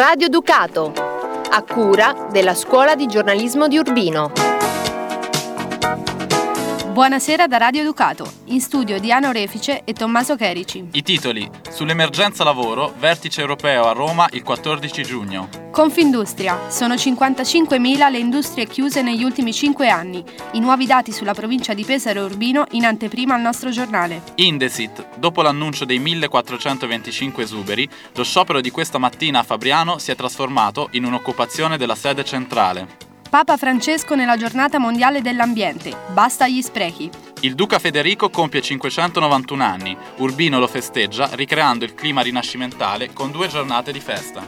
Radio Ducato, a cura della Scuola di Giornalismo di Urbino. Buonasera da Radio Ducato, in studio Diana Orefice e Tommaso Cherici. I titoli: sull'emergenza lavoro, vertice europeo a Roma il 14 giugno. Confindustria, sono 55.000 le industrie chiuse negli ultimi 5 anni. I nuovi dati sulla provincia di Pesaro e Urbino in anteprima al nostro giornale. Indesit, dopo l'annuncio dei 1425 esuberi, lo sciopero di questa mattina a Fabriano si è trasformato in un'occupazione della sede centrale. Papa Francesco nella giornata mondiale dell'ambiente, basta gli sprechi. Il duca Federico compie 591 anni, Urbino lo festeggia ricreando il clima rinascimentale con 2 giornate di festa.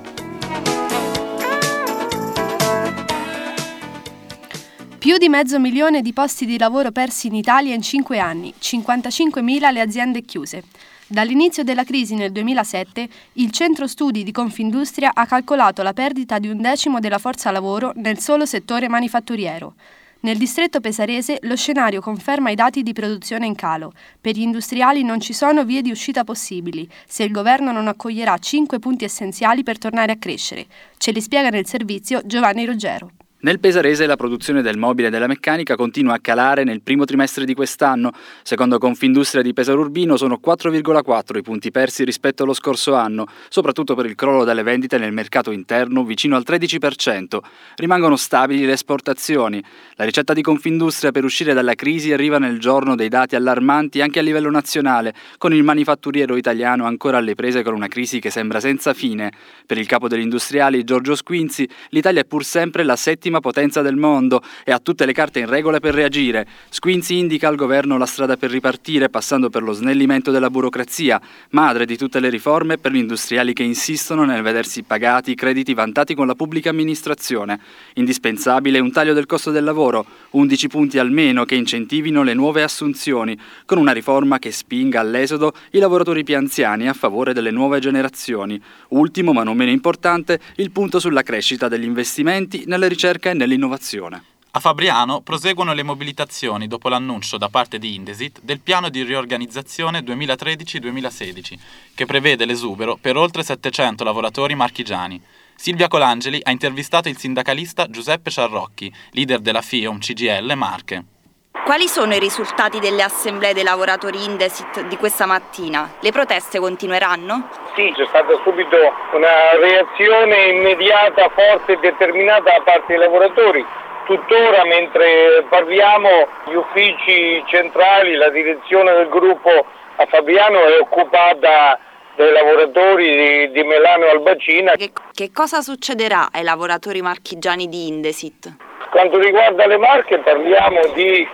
Più di 500.000 di posti di lavoro persi in Italia in 5 anni, 55.000 le aziende chiuse. Dall'inizio della crisi nel 2007, il centro studi di Confindustria ha calcolato la perdita di 1/10 della forza lavoro nel solo settore manifatturiero. Nel distretto pesarese lo scenario conferma i dati di produzione in calo. Per gli industriali non ci sono vie di uscita possibili se il governo non accoglierà 5 punti essenziali per tornare a crescere. Ce li spiega nel servizio Giovanni Ruggero. Nel pesarese la produzione del mobile e della meccanica continua a calare nel primo trimestre di quest'anno. Secondo Confindustria di Pesaro Urbino sono 4,4 i punti persi rispetto allo scorso anno, soprattutto per il crollo delle vendite nel mercato interno vicino al 13%. Rimangono stabili le esportazioni. La ricetta di Confindustria per uscire dalla crisi arriva nel giorno dei dati allarmanti anche a livello nazionale, con il manifatturiero italiano ancora alle prese con una crisi che sembra senza fine. Per il capo degli industriali Giorgio Squinzi, l'Italia è pur sempre la settima potenza del mondo e ha tutte le carte in regola per reagire. Squinzi indica al governo la strada per ripartire, passando per lo snellimento della burocrazia, madre di tutte le riforme per gli industriali che insistono nel vedersi pagati i crediti vantati con la pubblica amministrazione. Indispensabile un taglio del costo del lavoro, 11 punti almeno che incentivino le nuove assunzioni, con una riforma che spinga all'esodo i lavoratori più anziani a favore delle nuove generazioni. Ultimo, ma non meno importante, il punto sulla crescita degli investimenti nelle ricerche e nell'innovazione. A Fabriano proseguono le mobilitazioni dopo l'annuncio da parte di Indesit del piano di riorganizzazione 2013-2016, che prevede l'esubero per oltre 700 lavoratori marchigiani. Silvia Colangeli ha intervistato il sindacalista Giuseppe Ciarrocchi, leader della FIOM CGIL Marche. Quali sono i risultati delle assemblee dei lavoratori Indesit di questa mattina? Le proteste continueranno? Sì, c'è stata subito una reazione immediata, forte e determinata da parte dei lavoratori. Tuttora, mentre parliamo, gli uffici centrali, la direzione del gruppo a Fabriano è occupata dai lavoratori di Melano Albacina. Che cosa succederà ai lavoratori marchigiani di Indesit? Quanto riguarda le Marche parliamo di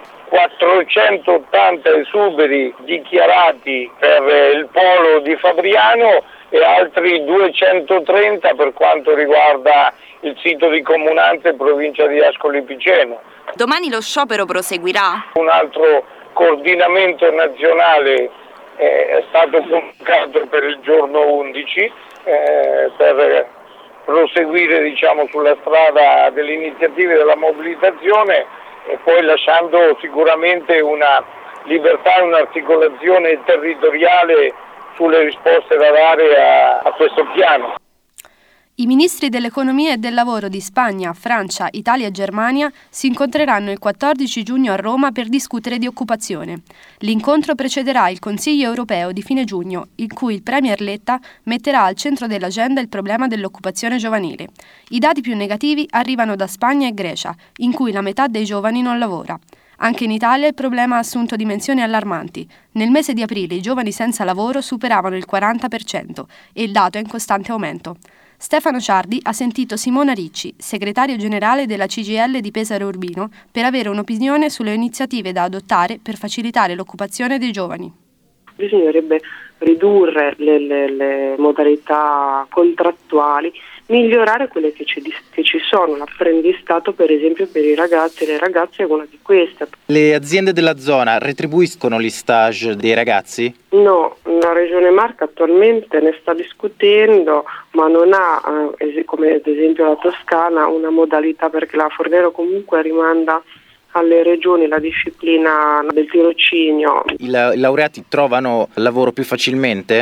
480 esuberi dichiarati per il polo di Fabriano e altri 230 per quanto riguarda il sito di Comunanze provincia di Ascoli Piceno. Domani lo sciopero proseguirà? Un altro coordinamento nazionale è stato convocato per il giorno 11 per proseguire sulla strada delle iniziative della mobilitazione e poi lasciando sicuramente una libertà e un'articolazione territoriale sulle risposte da dare a questo piano. I ministri dell'economia e del lavoro di Spagna, Francia, Italia e Germania si incontreranno il 14 giugno a Roma per discutere di occupazione. L'incontro precederà il Consiglio europeo di fine giugno, in cui il Premier Letta metterà al centro dell'agenda il problema dell'occupazione giovanile. I dati più negativi arrivano da Spagna e Grecia, in cui la metà dei giovani non lavora. Anche in Italia il problema ha assunto dimensioni allarmanti. Nel mese di aprile i giovani senza lavoro superavano il 40% e il dato è in costante aumento. Stefano Ciardi ha sentito Simona Ricci, segretario generale della CGIL di Pesaro Urbino, per avere un'opinione sulle iniziative da adottare per facilitare l'occupazione dei giovani. Bisognerebbe ridurre le modalità contrattuali, migliorare quelle che ci sono. L'apprendistato, per esempio, per i ragazzi e le ragazze è una di queste. Le aziende della zona retribuiscono gli stage dei ragazzi? No, la Regione Marche attualmente ne sta discutendo, ma non ha, come ad esempio la Toscana, una modalità, perché la Fornero comunque rimanda alle regioni la disciplina del tirocinio. I laureati trovano lavoro più facilmente?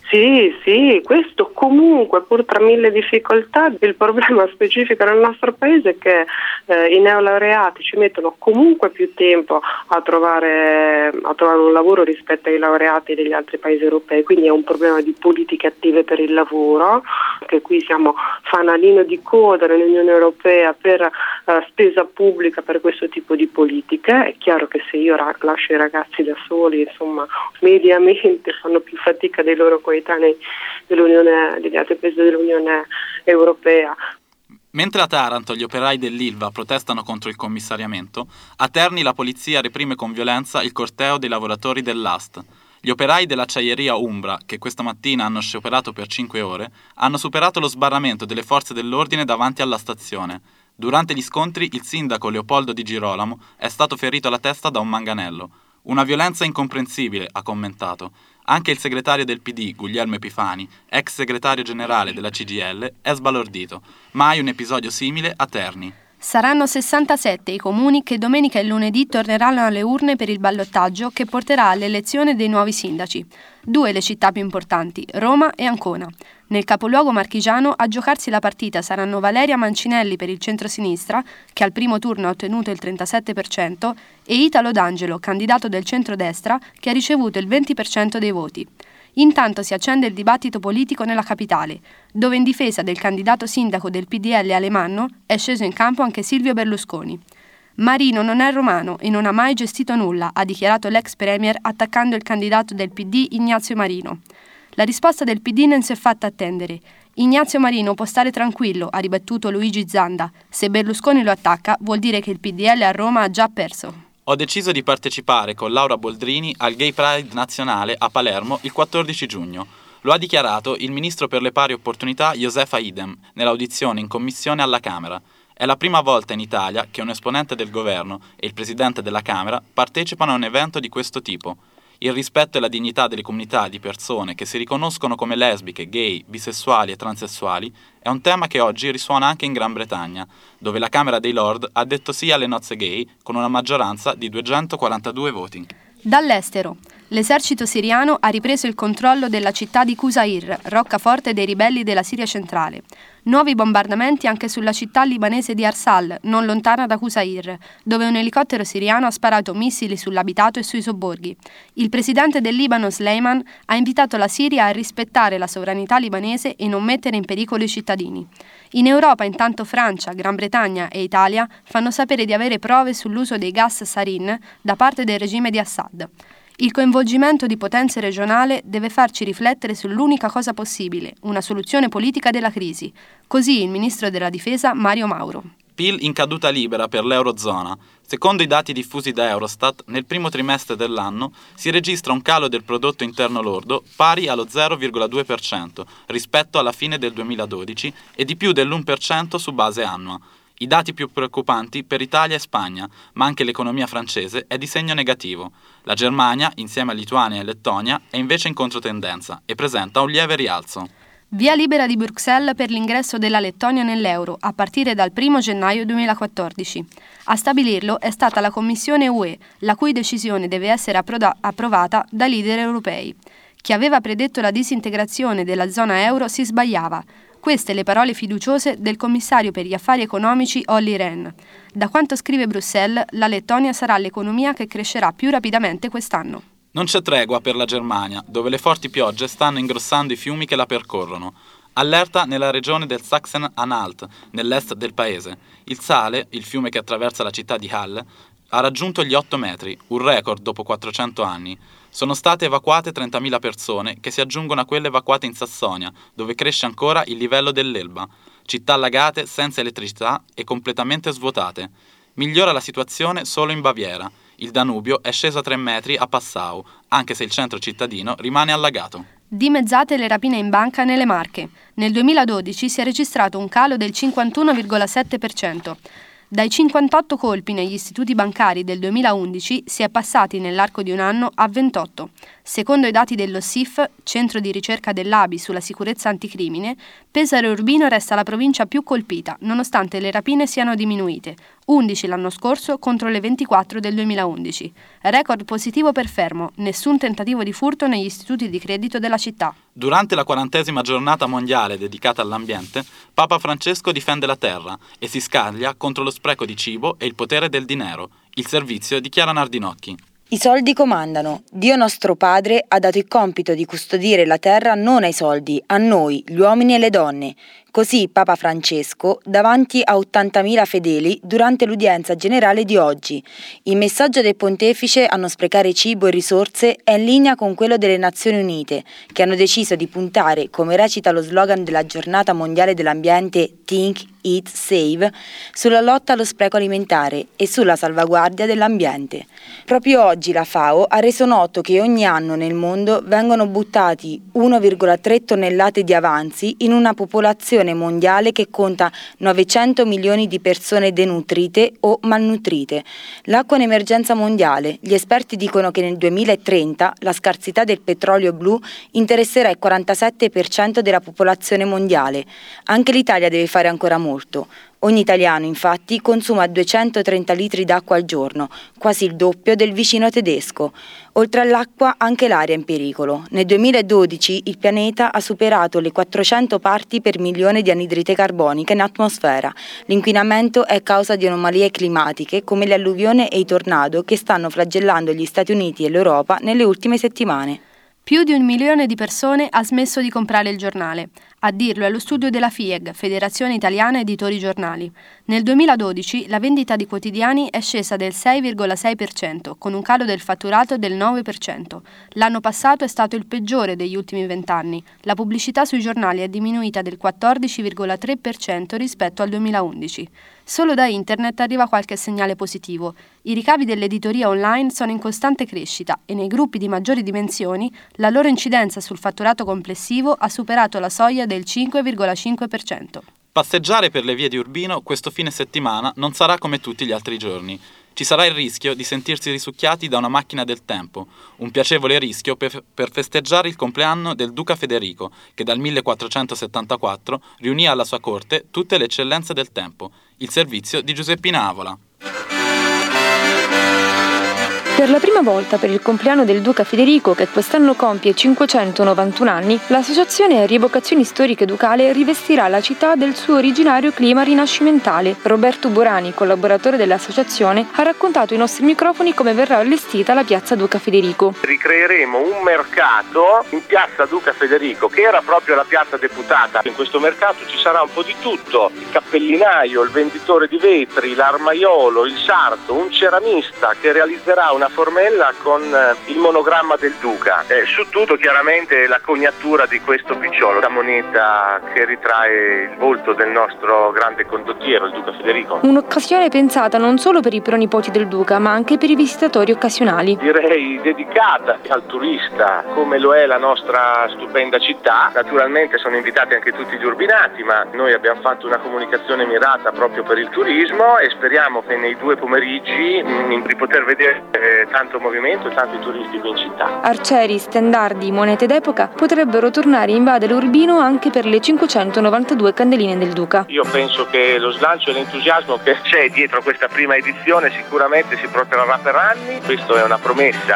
Sì, questo comunque, pur tra mille difficoltà, il problema specifico nel nostro paese è che i neolaureati ci mettono comunque più tempo a trovare un lavoro rispetto ai laureati degli altri paesi europei, quindi è un problema di politiche attive per il lavoro, che qui siamo fanalino di coda nell'Unione Europea per spesa pubblica per questo tipo di politiche. È chiaro che se io lascio i ragazzi da soli, insomma, mediamente fanno più fatica dei loro coetanei degli altri paesi dell'Unione Europea. Mentre a Taranto gli operai dell'Ilva protestano contro il commissariamento, a Terni la polizia reprime con violenza il corteo dei lavoratori dell'AST. Gli operai dell'acciaieria Umbra, che questa mattina hanno scioperato per 5 ore, hanno superato lo sbarramento delle forze dell'ordine davanti alla stazione. Durante gli scontri il sindaco Leopoldo Di Girolamo è stato ferito alla testa da un manganello. Una violenza incomprensibile, ha commentato. Anche il segretario del PD, Guglielmo Epifani, ex segretario generale della CGIL, è sbalordito. Mai un episodio simile a Terni. Saranno 67 i comuni che domenica e lunedì torneranno alle urne per il ballottaggio che porterà all'elezione dei nuovi sindaci. 2 le città più importanti, Roma e Ancona. Nel capoluogo marchigiano a giocarsi la partita saranno Valeria Mancinelli per il centrosinistra, che al primo turno ha ottenuto il 37%, e Italo D'Angelo, candidato del centrodestra, che ha ricevuto il 20% dei voti. Intanto si accende il dibattito politico nella capitale, dove in difesa del candidato sindaco del PDL Alemanno è sceso in campo anche Silvio Berlusconi. Marino non è romano e non ha mai gestito nulla, ha dichiarato l'ex premier attaccando il candidato del PD Ignazio Marino. La risposta del PD non si è fatta attendere. Ignazio Marino può stare tranquillo, ha ribattuto Luigi Zanda. Se Berlusconi lo attacca, vuol dire che il PDL a Roma ha già perso. Ho deciso di partecipare con Laura Boldrini al Gay Pride nazionale a Palermo il 14 giugno. Lo ha dichiarato il ministro per le pari opportunità Josefa Idem nell'audizione in commissione alla Camera. È la prima volta in Italia che un esponente del governo e il presidente della Camera partecipano a un evento di questo tipo. Il rispetto e la dignità delle comunità di persone che si riconoscono come lesbiche, gay, bisessuali e transessuali è un tema che oggi risuona anche in Gran Bretagna, dove la Camera dei Lord ha detto sì alle nozze gay con una maggioranza di 242 voti. Dall'estero. L'esercito siriano ha ripreso il controllo della città di Qusair, roccaforte dei ribelli della Siria centrale. Nuovi bombardamenti anche sulla città libanese di Arsal, non lontana da Qusair, dove un elicottero siriano ha sparato missili sull'abitato e sui sobborghi. Il presidente del Libano, Sleiman, ha invitato la Siria a rispettare la sovranità libanese e non mettere in pericolo i cittadini. In Europa, intanto, Francia, Gran Bretagna e Italia fanno sapere di avere prove sull'uso dei gas sarin da parte del regime di Assad. Il coinvolgimento di potenze regionali deve farci riflettere sull'unica cosa possibile, una soluzione politica della crisi. Così il ministro della Difesa Mario Mauro. PIL in caduta libera per l'Eurozona. Secondo i dati diffusi da Eurostat, nel primo trimestre dell'anno si registra un calo del prodotto interno lordo pari allo 0,2% rispetto alla fine del 2012 e di più dell'1% su base annua. I dati più preoccupanti per Italia e Spagna, ma anche l'economia francese è di segno negativo. La Germania, insieme a Lituania e Lettonia, è invece in controtendenza e presenta un lieve rialzo. Via libera di Bruxelles per l'ingresso della Lettonia nell'euro a partire dal 1 gennaio 2014. A stabilirlo è stata la Commissione UE, la cui decisione deve essere approvata dai leader europei. Chi aveva predetto la disintegrazione della zona euro si sbagliava. Queste le parole fiduciose del commissario per gli affari economici Olli Rehn. Da quanto scrive Bruxelles, la Lettonia sarà l'economia che crescerà più rapidamente quest'anno. Non c'è tregua per la Germania, dove le forti piogge stanno ingrossando i fiumi che la percorrono. Allerta nella regione del Sachsen-Anhalt, nell'est del paese. Il Saale, il fiume che attraversa la città di Halle, ha raggiunto gli 8 metri, un record dopo 400 anni. Sono state evacuate 30.000 persone che si aggiungono a quelle evacuate in Sassonia, dove cresce ancora il livello dell'Elba. Città allagate, senza elettricità e completamente svuotate. Migliora la situazione solo in Baviera. Il Danubio è sceso a 3 metri a Passau, anche se il centro cittadino rimane allagato. Dimezzate le rapine in banca nelle Marche. Nel 2012 si è registrato un calo del 51,7%. Dai 58 colpi negli istituti bancari del 2011 si è passati nell'arco di un anno a 28. Secondo i dati dello SIF, centro di ricerca dell'ABI sulla sicurezza anticrimine, Pesaro e Urbino resta la provincia più colpita, nonostante le rapine siano diminuite. 11 l'anno scorso contro le 24 del 2011. Record positivo per Fermo, nessun tentativo di furto negli istituti di credito della città. Durante la 40ª giornata mondiale dedicata all'ambiente, Papa Francesco difende la terra e si scaglia contro lo spreco di cibo e il potere del dinero. Il servizio di Chiara Nardinocchi. I soldi comandano. Dio nostro Padre ha dato il compito di custodire la terra non ai soldi, a noi, gli uomini e le donne. Così Papa Francesco davanti a 80.000 fedeli durante l'udienza generale di oggi. Il messaggio del pontefice a non sprecare cibo e risorse è in linea con quello delle Nazioni Unite, che hanno deciso di puntare, come recita lo slogan della Giornata Mondiale dell'Ambiente Think, Eat, Save, sulla lotta allo spreco alimentare e sulla salvaguardia dell'ambiente. Proprio oggi la FAO ha reso noto che ogni anno nel mondo vengono buttati 1,3 tonnellate di avanzi in una popolazione mondiale che conta 900 milioni di persone denutrite o malnutrite. L'acqua è un'emergenza mondiale. Gli esperti dicono che nel 2030 la scarsità del petrolio blu interesserà il 47% della popolazione mondiale. Anche l'Italia deve fare ancora molto. Ogni italiano, infatti, consuma 230 litri d'acqua al giorno, quasi il doppio del vicino tedesco. Oltre all'acqua, anche l'aria è in pericolo. Nel 2012 il pianeta ha superato le 400 parti per milione di anidride carbonica in atmosfera. L'inquinamento è causa di anomalie climatiche come le alluvioni e i tornado che stanno flagellando gli Stati Uniti e l'Europa nelle ultime settimane. Più di 1 milione di persone ha smesso di comprare il giornale. A dirlo è lo studio della FIEG, Federazione Italiana Editori Giornali. Nel 2012 la vendita di quotidiani è scesa del 6,6%, con un calo del fatturato del 9%. L'anno passato è stato il peggiore degli ultimi 20 anni. La pubblicità sui giornali è diminuita del 14,3% rispetto al 2011. Solo da internet arriva qualche segnale positivo. I ricavi dell'editoria online sono in costante crescita e nei gruppi di maggiori dimensioni la loro incidenza sul fatturato complessivo ha superato la soglia del 5,5%. Passeggiare per le vie di Urbino questo fine settimana non sarà come tutti gli altri giorni. Ci sarà il rischio di sentirsi risucchiati da una macchina del tempo, un piacevole rischio per festeggiare il compleanno del Duca Federico, che dal 1474 riunì alla sua corte tutte le eccellenze del tempo. Il servizio di Giuseppina Avola. Per la prima volta per il compleanno del Duca Federico, che quest'anno compie 591 anni, l'Associazione Rievocazioni Storiche Ducale rivestirà la città del suo originario clima rinascimentale. Roberto Burani, collaboratore dell'associazione, ha raccontato ai nostri microfoni come verrà allestita la piazza Duca Federico. Ricreeremo un mercato in piazza Duca Federico, che era proprio la piazza deputata. In questo mercato ci sarà un po' di tutto: il cappellinaio, il venditore di vetri, l'armaiolo, il sarto, un ceramista che realizzerà una formella con il monogramma del Duca, su tutto chiaramente la cognatura di questo picciolo, la moneta che ritrae il volto del nostro grande condottiero, il Duca Federico. Un'occasione pensata non solo per i pronipoti del Duca, ma anche per i visitatori occasionali. Direi dedicata al turista, come lo è la nostra stupenda città. Naturalmente sono invitati anche tutti gli urbinati, ma noi abbiamo fatto una comunicazione mirata proprio per il turismo e speriamo che nei 2 pomeriggi di poter vedere tanto movimento e tanti turisti qui in città. Arcieri, stendardi, monete d'epoca potrebbero tornare a invadere Urbino anche per le 592 candeline del Duca. Io penso che lo slancio e l'entusiasmo che c'è dietro questa prima edizione sicuramente si protrarrà per anni. Questo è una promessa.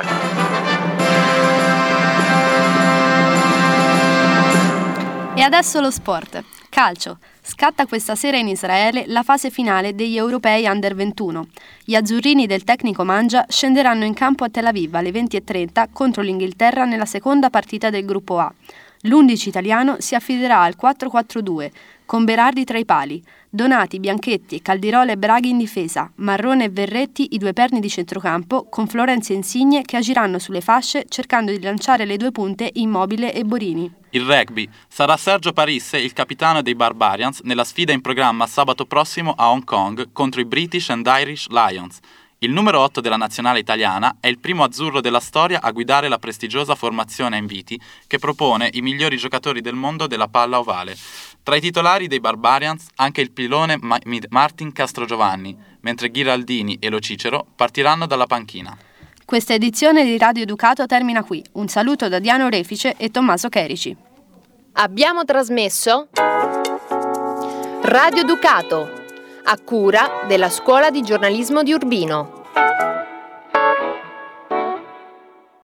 E adesso lo sport. Calcio. Scatta questa sera in Israele la fase finale degli europei Under 21. Gli azzurrini del tecnico Mangia scenderanno in campo a Tel Aviv alle 20:30 contro l'Inghilterra nella seconda partita del gruppo A. L'11 italiano si affiderà al 4-4-2, con Berardi tra i pali, Donati, Bianchetti, Caldirola e Braghi in difesa, Marrone e Verretti i 2 perni di centrocampo, con Florenzi e Insigne che agiranno sulle fasce cercando di lanciare le 2 punte Immobile e Borini. Il rugby. Sarà Sergio Parisse il capitano dei Barbarians nella sfida in programma sabato prossimo a Hong Kong contro i British and Irish Lions. Il numero 8 della nazionale italiana è il primo azzurro della storia a guidare la prestigiosa formazione a inviti che propone i migliori giocatori del mondo della palla ovale. Tra i titolari dei Barbarians anche il pilone Martin Castrogiovanni, mentre Ghiraldini e Lo Cicero partiranno dalla panchina. Questa edizione di Radio Ducato termina qui. Un saluto da Diano Refice e Tommaso Cherici. Abbiamo trasmesso Radio Ducato. a cura della Scuola di Giornalismo di Urbino.